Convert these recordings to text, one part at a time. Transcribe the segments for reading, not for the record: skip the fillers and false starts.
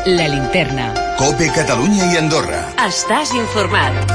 La Linterna. COPE Catalunya i Andorra. Estàs informat.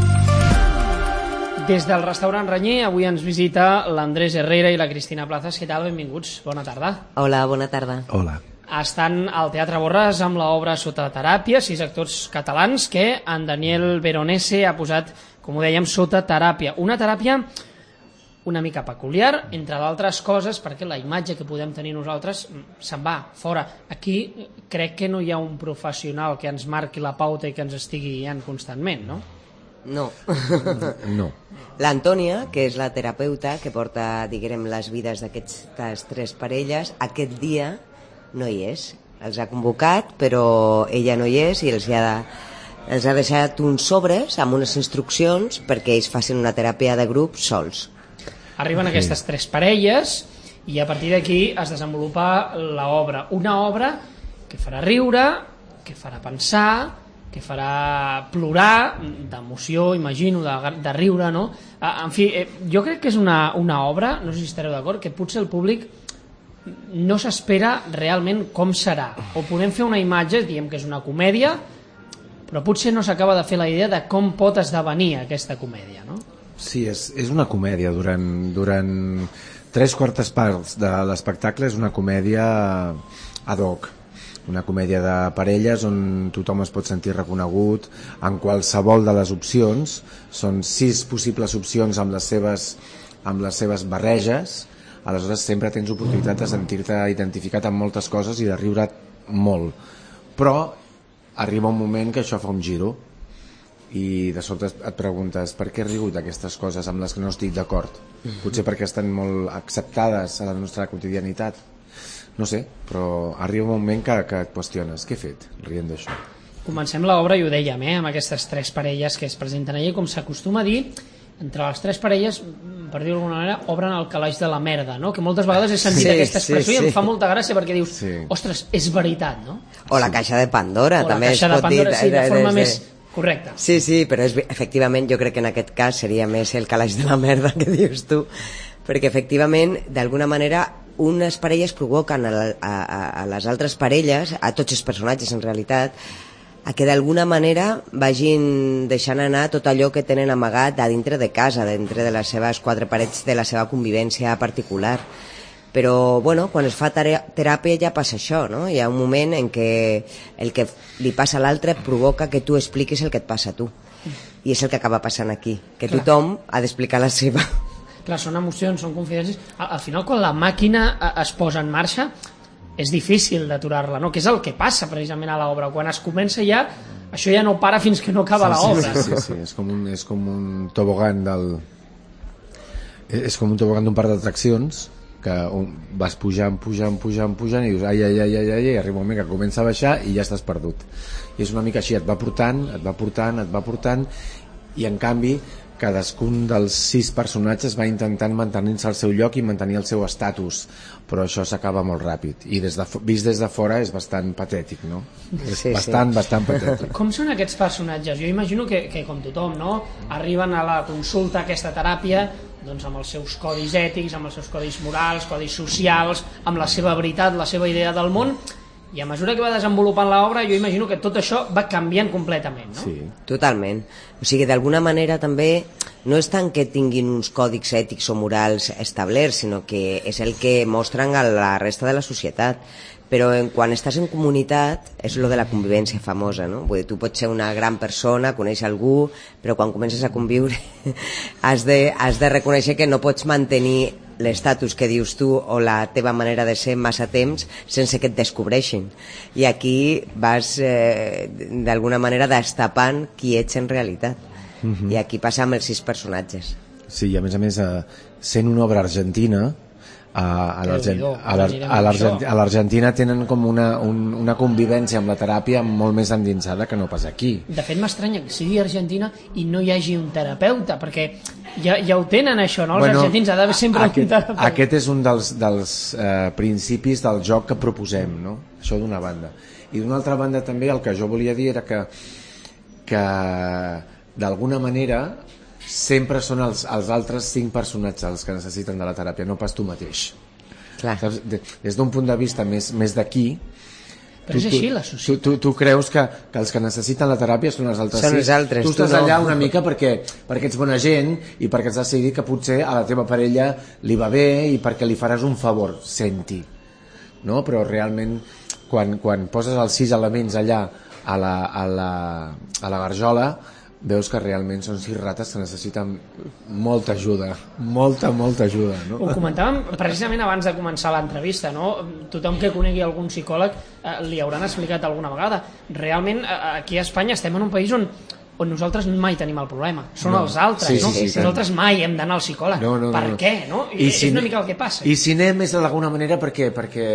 Des del restaurant Renyer avui ens visita l'Andrés Herrera i la Cristina Plazas. Què tal? Benvinguts. Bona tarda. Hola, bona tarda. Hola. Estan al Teatre Borràs amb l'obra Sota teràpia, 6 actors catalans que en Daniel Veronese ha posat, com ho dèiem, sota teràpia. Una teràpia una mica peculiar, entre d'altres coses, perquè la imatge que podem tenir nosaltres se'n va fora. Aquí crec que no hi ha un professional que ens marqui la pauta i que ens estigui guiant constantment, no? No. No. L'Antònia, que és la terapeuta que porta, diguem, les vides d'aquestes 3 parelles, aquest dia no hi és. Els ha convocat, però ella no hi és i els ha deixat uns sobres amb unes instruccions perquè ells facin una teràpia de grup sols. Arriben aquestes 3 parelles i a partir d'aquí es desenvolupa l'obra. Una obra que farà riure, que farà pensar, que farà plorar d'emoció, imagino, de riure, no? En fi, jo crec que és una obra, no sé si estareu d'acord, que potser el públic no s'espera realment com serà. O podem fer una imatge, diem que és una comèdia, però potser no s'acaba de fer la idea de com pot esdevenir aquesta comèdia, no? Sí, és una comèdia. Durant 3/4 parts de l'espectacle és una comèdia ad hoc. Una comèdia de parelles on tothom es pot sentir reconegut en qualsevol de les opcions. Són 6 possibles opcions amb les seves barreges. Aleshores sempre tens oportunitat de sentir-te identificat amb moltes coses i de riure molt. Però arriba un moment que això fa un giro i de sobte et preguntes per què he rigut d'aquestes coses amb les que no estic d'acord. Potser perquè estan molt acceptades a la nostra quotidianitat. No sé, però arriba un moment que et qüestiones. Què he fet rient d'això? Comencem l'obra, i ho dèiem, amb aquestes 3 parelles que es presenten allà, com s'acostuma a dir, entre les 3 parelles, per dir-ho d'alguna manera, obren el calaix de la merda, no? Que moltes vegades he sentit aquesta expressió i em fa molta gràcia perquè dius, ostres, és veritat, no? O la caixa de Pandora, també es pot dir. O la caixa de Pandora, sí, de forma més correcta. Sí, però efectivament jo crec que en aquest cas seria més el calaix de la merda que dius tu, perquè efectivament, d'alguna manera, unes parelles provoquen a les altres parelles, a tots els personatges en realitat, a que d'alguna manera vagin deixant anar tot allò que tenen amagat a dintre de casa, dintre de les seves 4 parets de la seva convivència particular. Però, bueno, quan es fa teràpia ja passa això, no? Hi ha un moment en què el que li passa a l'altre provoca que tu expliquis el que et passa a tu. I és el que acaba passant aquí, que tothom ha d'explicar la seva. Clar, són emocions, són confidències. Al final, quan la màquina es posa en marxa, és difícil d'aturar-la, no? Que és el que passa precisament a l'obra. Quan es comença ja, això ja no para fins que no acaba l'obra. Sí. És com un tobogan és com un tobogan d'un parc d'atraccions que vas pujant i dius ai, i arriba un moment que comença a baixar i ja estàs perdut. I és una mica així, et va portant i en canvi cadascun dels 6 personatges va intentant mantenir-se al seu lloc i mantenir el seu estatus, però això s'acaba molt ràpid i vist des de fora és bastant patètic, no? Bastant patètic. Com són aquests personatges? Jo imagino que com tothom, no? Arriben a la consulta, a aquesta teràpia, doncs amb els seus codis ètics, amb els seus codis morals, codis socials, amb la seva veritat, la seva idea del món, i a mesura que va desenvolupant l'obra jo imagino que tot això va canviant completament, no? Sí, totalment. O sigui, d'alguna manera també no és tant que tinguin uns còdics ètics o morals establerts, sinó que és el que mostren a la resta de la societat. Però quan estàs en comunitat és lo de la convivència famosa, no? Vull dir, tu pots ser una gran persona, conèixer algú, però quan comences a conviure has de reconèixer que no pots mantenir l'estatus que dius tu o la teva manera de ser massa temps sense que et descobreixin. I aquí vas d'alguna manera destapant qui ets en realitat. I aquí passa amb els 6 personatges. Sí, i a més sent una obra argentina, a l'Argentina tenen com una convivència amb la teràpia molt més endinsada que no pas aquí. De fet m'estranya que sigui Argentina i no hi hagi un terapeuta, perquè ja ho tenen això, no? Els argentins ha d'haver sempre un terapeuta. Aquest és un dels principis del joc que proposem, no? Això d'una banda. I d'una altra banda també el que jo volia dir era que d'alguna manera sempre són els altres 5 personatges els que necessiten de la teràpia, no pas tu mateix. Clar. Saps? Des d'un punt de vista més d'aquí, Però és així la societat. Tu creus que els que necessiten la teràpia són els altres. Són els altres, tu estàs tu no. allà una mica perquè ets bona gent i perquè has decidit que potser a la teva parella li va bé i perquè li faràs un favor, senti. No? Però realment quan poses els 6 elements allà a la garjola veus que realment són 6 rates que necessiten molta ajuda, molta ajuda, no? Ho comentàvem precisament abans de començar l'entrevista, no? Tothom que conegui algun psicòleg li hauran explicat alguna vegada. Realment aquí a Espanya estem en un país on nosaltres mai tenim el problema, són els altres, no? Nosaltres mai hem d'anar al psicòleg. Per què, no? És una mica el que passa. I si anem és d'alguna manera perquè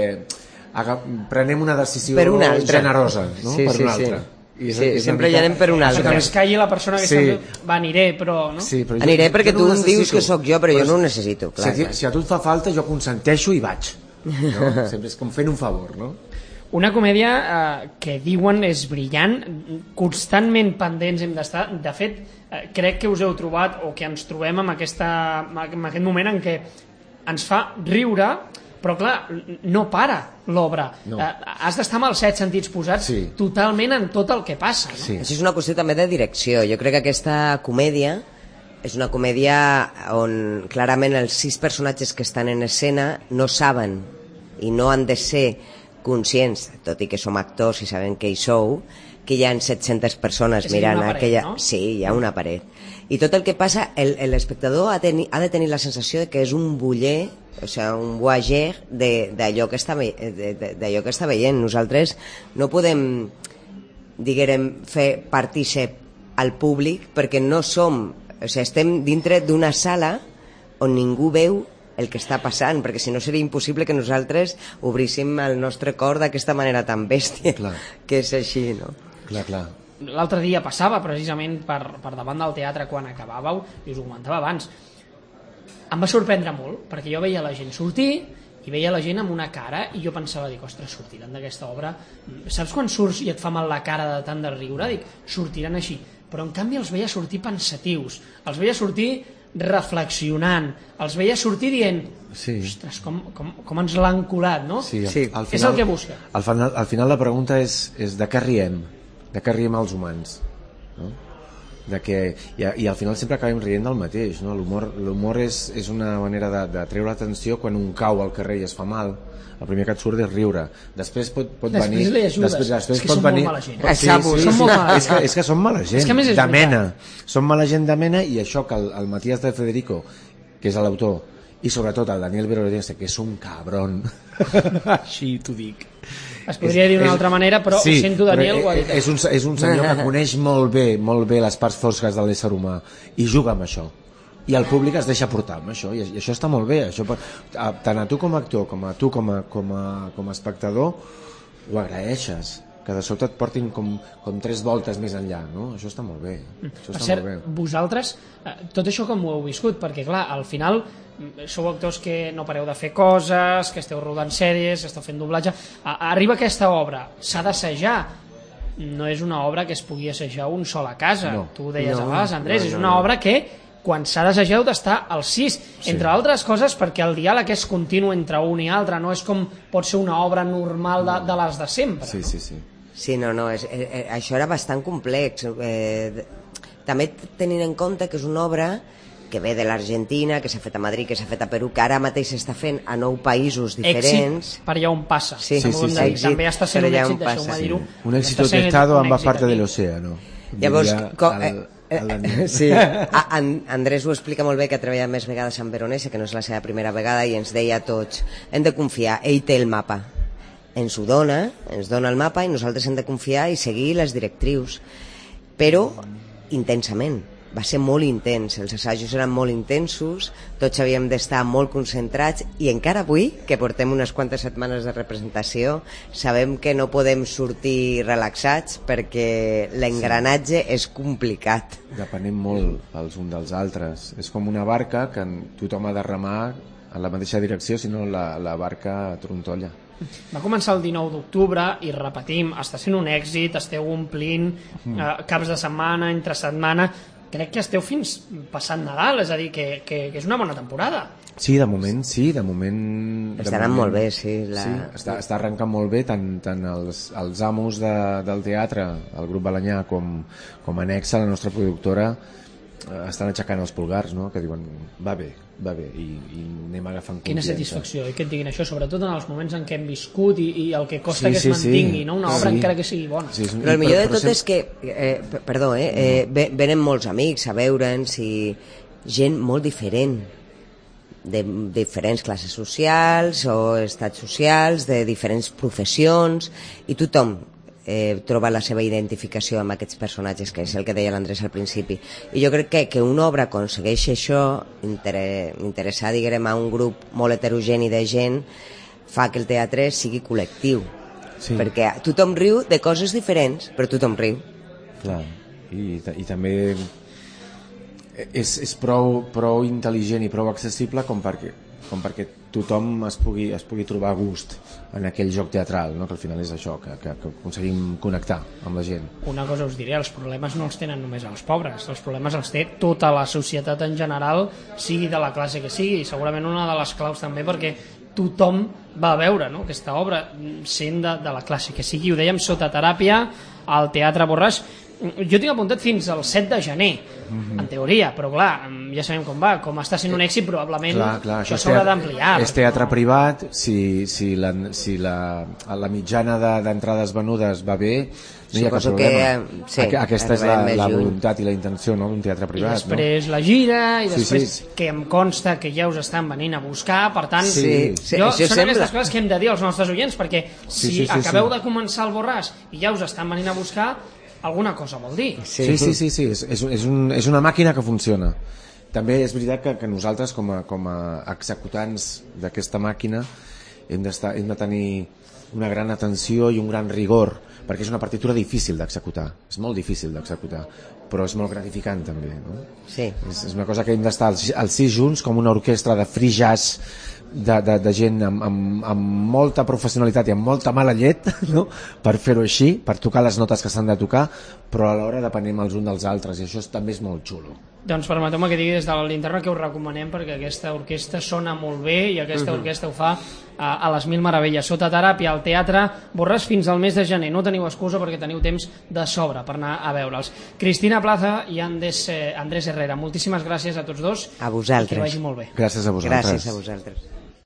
prenem una decisió generosa, no? Per una altra. Sempre hi anem per un altre. Que es calli la persona que va, aniré, però... No? Sí, però aniré perquè tu em dius que sóc jo, però jo no ho necessito. Si a tu et fa falta, jo consenteixo i vaig. No? Sempre és com fent un favor, no? Una comèdia que diuen és brillant, constantment pendents hem d'estar. De fet, crec que us heu trobat o que ens trobem en aquest moment en què ens fa riure, però clar, no para l'obra. No. Has d'estar amb els 7 sentits posats totalment en tot el que passa. No? Sí. Això és una qüestió també de direcció. Jo crec que aquesta comèdia és una comèdia on clarament els 6 personatges que estan en escena no saben i no han de ser conscients, tot i que som actors i sabem que hi sou, que hi ha 700 persones mirant aquella... No? Sí, hi ha una paret. I tot el que passa, l'espectador ha de tenir la sensació de que és un buller, o sigui, un voyager d'allò que està veient. Nosaltres no podem, diguem, fer partícip al públic perquè no som... O sigui, estem dintre d'una sala on ningú veu el que està passant, perquè si no seria impossible que nosaltres obríssim el nostre cor d'aquesta manera tan bèstia, que és així, no? Clar. L'altre dia passava precisament per davant del teatre quan acabàveu, i us ho comentava abans. Em va sorprendre molt, perquè jo veia la gent sortir i veia la gent amb una cara i jo pensava, ostres, sortiran d'aquesta obra. Saps quan surts i et fa mal la cara de tant de riure? Dic, sortiran així. Però en canvi els veia sortir pensatius, els veia sortir reflexionant, els veia sortir dient, ostres, com ens l'han colat, no? Sí, al final, és el que busca. Al final la pregunta és de què riem? De què riem els humans? No? I al final sempre acabem rient del mateix, no? L'humor és una manera de treure l'atenció quan un cau al carrer i es fa mal. El primer que et surt és riure. Després pot venir... Després li ajudes. Després és que pot són venir... molt mala gent. És que són mala gent, és que de mena. Són mala gent de mena, i això que el Matías de Federico, que és l'autor, i sobretot el Daniel Verodense, que és un cabron, així t'ho dic. Es podria dir d'una altra manera, però ho sento, Daniel, ho ha dit. És un senyor que coneix molt bé les parts fosques de l'ésser humà i juga amb això. I el públic es deixa portar amb això, i això està molt bé. Tant a tu com a actor com a tu com a espectador ho agraeixes, que de sobte et portin com 3 voltes més enllà, no? Això està molt bé. Per cert, vosaltres, tot això com ho heu viscut? Perquè clar, al final sou actors que no pareu de fer coses, que esteu rodant sèries, que esteu fent doblatge. Arriba aquesta obra, s'ha d'assajar. No és una obra que es pugui assajar un sol a casa. Tu ho deies abans, Andrés, és una obra que quan s'ha d'assajar heu d'estar al 6, entre altres coses perquè el diàleg és continu entre un i altre, no és com pot ser una obra normal de les de sempre. Sí, això era bastant complex. També tenint en compte que és una obra que ve de l'Argentina, que s'ha fet a Madrid, que s'ha fet a Perú, que ara mateix s'està fent a 9 països diferents. Èxit per allà on passa. Sí. També està sent un èxit, deixeu-me dir-ho. Un éxito testado en ambas partes del océano. Llavors, Andrés ho explica molt bé, que ha treballat més vegades amb Veronese, que no és la seva primera vegada, i ens deia a tots, hem de confiar, ell té el mapa, ens dona el mapa i nosaltres hem de confiar i seguir les directrius, però intensament. Va ser molt intens, els assajos eren molt intensos, tots havíem d'estar molt concentrats, i encara avui, que portem unes quantes setmanes de representació, sabem que no podem sortir relaxats perquè l'engranatge és complicat. Depenem molt els uns dels altres. És com una barca que tothom ha de remar en la mateixa direcció, si no la barca trontolla. Va començar el 19 d'octubre i repetim, està sent un èxit, esteu omplint caps de setmana, entre setmana. crec que esteu fins passant Nadal, és a dir, que és una bona temporada. Sí, de moment sí, de moment... Està anant molt bé, sí. Sí, està arrencant molt bé, tant els amos del teatre, el grup Balanyà, com Anexa, la nostra productora, estan aixecant els pulgars, no? Que diuen, va bé, i anem agafant confiança. Quina satisfacció, que et diguin això, sobretot en els moments en què hem viscut i el que costa que es mantingui, no? Una obra encara que sigui bona. Sí, però el millor de tot és que, venen molts amics a veure'ns i gent molt diferent, de diferents classes socials o estats socials, de diferents professions, i tothom troba la seva identificació amb aquests personatges, que és el que deia l'Andrés al principi. I jo crec que una obra aconsegueix això, interessar, diguem, a un grup molt heterogeni de gent, fa que el teatre sigui col·lectiu. Sí. Perquè tothom riu de coses diferents, però tothom riu. Clar, i també és prou intel·ligent i prou accessible com perquè tothom es pugui trobar a gust en aquell joc teatral, no? Que al final és això, que aconseguim connectar amb la gent. Una cosa us diré, els problemes no els tenen només els pobres, els problemes els té tota la societat en general, sigui de la classe que sigui, i segurament una de les claus també perquè tothom va a veure, no? Aquesta obra, sent de la classe que sigui. Ho dèiem, Sota teràpia, al Teatre Borràs. Jo tinc apuntat fins al 7 de gener, en teoria, però clar, ja sabem com va, com està sent un èxit, probablement això s'haurà d'ampliar. És teatre privat, si la mitjana d'entrades venudes va bé, no hi ha cap problema. Aquesta és la voluntat i la intenció, no?, d'un teatre privat. I després la gira, i després que em consta que ja us estan venint a buscar, per tant, són aquestes coses que hem de dir als nostres oients, perquè si acabeu de començar el Borràs i ja us estan venint a buscar, alguna cosa vol dir. Sí, és una màquina que funciona. També és veritat que nosaltres, com a executants d'aquesta màquina, hem de tenir una gran atenció i un gran rigor, perquè és una partitura difícil d'executar, és molt difícil d'executar, però és molt gratificant també, no? Sí. És una cosa que hem d'estar els 6 junts com una orquestra de free jazz, de gent amb molta professionalitat i amb molta mala llet, no?, per fer-ho així, per tocar les notes que s'han de tocar, però alhora depenem els uns dels altres, i això també és molt xulo. Doncs permeteu-me que digui des de la linterna que us recomanem, perquè aquesta orquestra sona molt bé i aquesta orquestra ho fa a les mil meravelles. Sota teràpia al Teatre Borràs fins al mes de gener. No teniu excusa perquè teniu temps de sobre per anar a veure'ls. Cristina Plaza i Andrés Herrera, moltíssimes gràcies a tots dos. A vosaltres. I que vagi molt bé. Gràcies a vosaltres. Gràcies a vosaltres.